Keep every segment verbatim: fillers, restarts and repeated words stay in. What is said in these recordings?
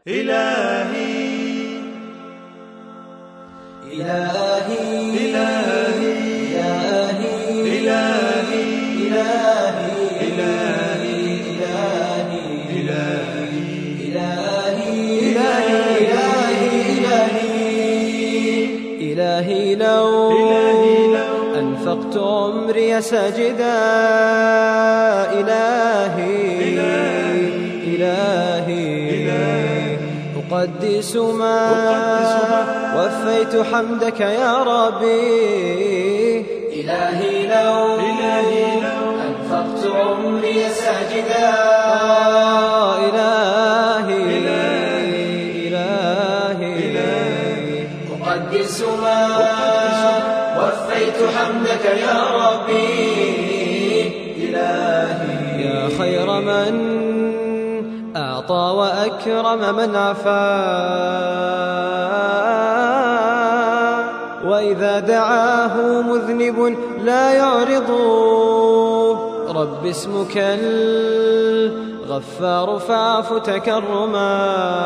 إلهي إلهي إلهي إلهي إلهي إلهي إلهي إلهي إلهي لو أنفقت عمري ساجدا إلهي إلهي أقدس ما وفيت حمدك يا ربي إلهي لو أنفقت عمري ساجدا إلهي إلهي أقدس ما وفيت حمدك يا ربي إلهي يا خير من أعطى وأكرم من عفا وإذا دعاه مذنب لا يعرض رب اسمك الغفار فاعف تكرما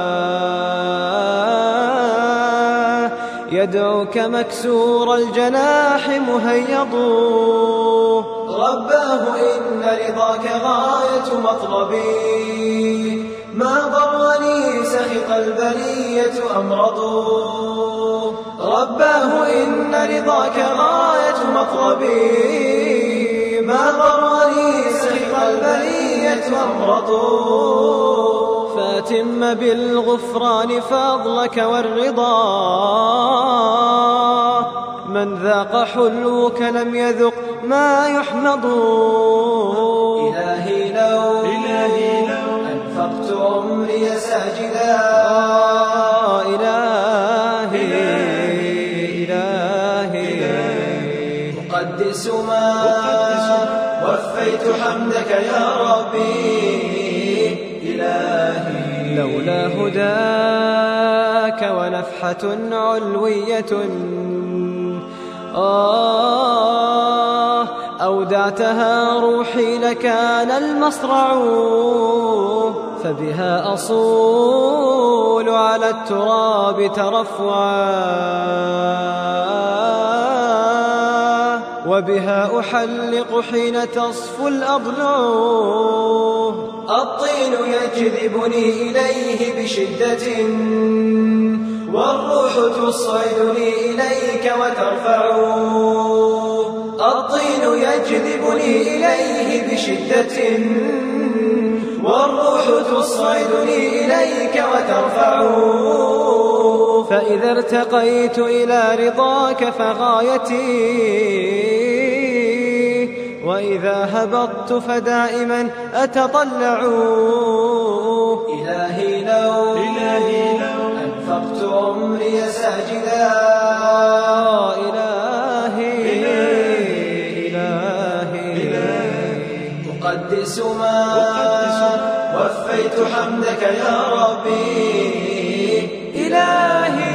يدعوك مكسور الجناح مهيض رباه إن رضاك غاية مطلبي ما ضرني سخط البرية أمرض رباه إن رضاك غاية مطلبي ما ضرني سخط البرية أمرض فاتم بالغفران فضلك والرضا من ذاق حلوك لم يذق ما يحمض إلهي لو أنفقت عمري ساجدا إلهي إلهي أقدس ما وفيت حمدك يا ربي إلهي لولا هداك ونفحة علوية آه أودعتها روحي لكان المصرع فبها أصول على التراب ترفعا وبها أحلق حين تصفو الأضلع الطين يجذبني إليه بشدة والروح تصعدني إليك وترفع الطين يجذبني إليه بشدة والروح تصعدني إليك وترفع فإذا ارتقيت إلى رضاك فغايتي وإذا هبطت فدائما أتطلع إلهي لو أنفقت عمري ساجدا إلهي إلهي أقدس ما وفيت حمدك يا ربي إلهي